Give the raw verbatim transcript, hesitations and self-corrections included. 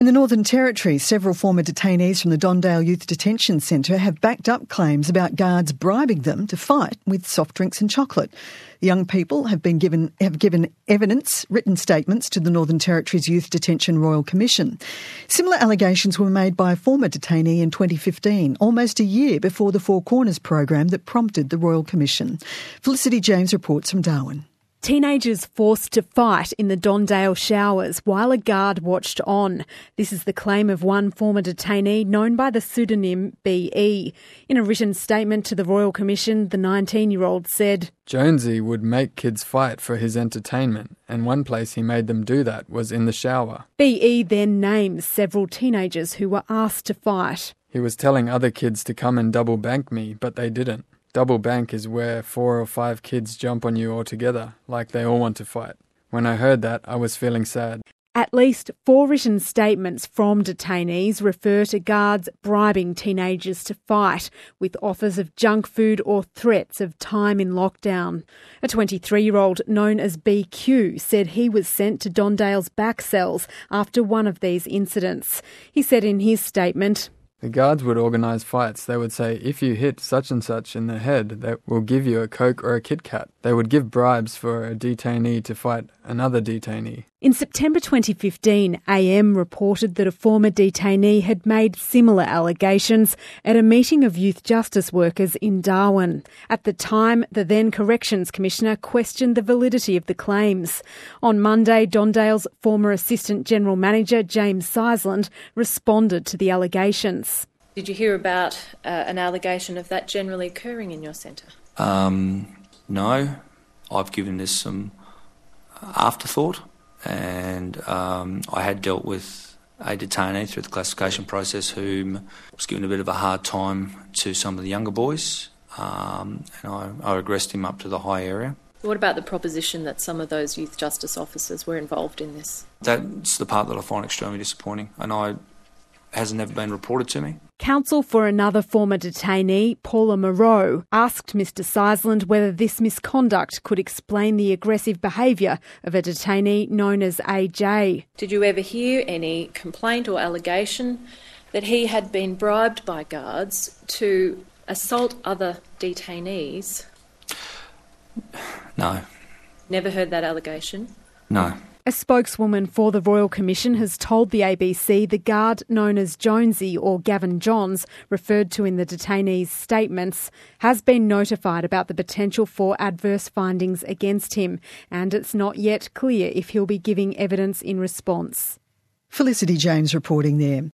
In the Northern Territory, several former detainees from the Dondale Youth Detention Centre have backed up claims about guards bribing them to fight with soft drinks and chocolate. The young people have been given have given evidence, written statements to the Northern Territory's Youth Detention Royal Commission. Similar allegations were made by a former detainee in twenty fifteen, almost a year before the Four Corners program that prompted the Royal Commission. Felicity James reports from Darwin. Teenagers forced to fight in the Dondale showers while a guard watched on. This is the claim of one former detainee known by the pseudonym B E. In a written statement to the Royal Commission, the nineteen-year-old said, Jonesy would make kids fight for his entertainment, and one place he made them do that was in the shower. B E then names several teenagers who were asked to fight. He was telling other kids to come and double bank me, but they didn't. Double bank is where four or five kids jump on you all together, like they all want to fight. When I heard that, I was feeling sad. At least four written statements from detainees refer to guards bribing teenagers to fight, with offers of junk food or threats of time in lockdown. A twenty-three-year-old known as B Q said he was sent to Dondale's back cells after one of these incidents. He said in his statement, The guards would organise fights. They would say, if you hit such and such in the head, that will give you a Coke or a Kit Kat. They would give bribes for a detainee to fight another detainee. In September twenty fifteen, A M reported that a former detainee had made similar allegations at a meeting of youth justice workers in Darwin. At the time, the then Corrections Commissioner questioned the validity of the claims. On Monday, Dondale's former Assistant General Manager, James Seisland, responded to the allegations. Did you hear about uh, an allegation of that generally occurring in your centre? Um, no. I've given this some afterthought. And um, I had dealt with a detainee through the classification process who was given a bit of a hard time to some of the younger boys, um, and I, I regressed him up to the high area. What about the proposition that some of those youth justice officers were involved in this? That's the part that I find extremely disappointing, and I hasn't ever been reported to me. Counsel for another former detainee, Paula Moreau, asked Mr Seisland whether this misconduct could explain the aggressive behaviour of a detainee known as A J. Did you ever hear any complaint or allegation that he had been bribed by guards to assault other detainees? No. Never heard that allegation? No. A spokeswoman for the Royal Commission has told the A B C the guard known as Jonesy or Gavin Johns, referred to in the detainee's statements, has been notified about the potential for adverse findings against him, and it's not yet clear if he'll be giving evidence in response. Felicity James reporting there.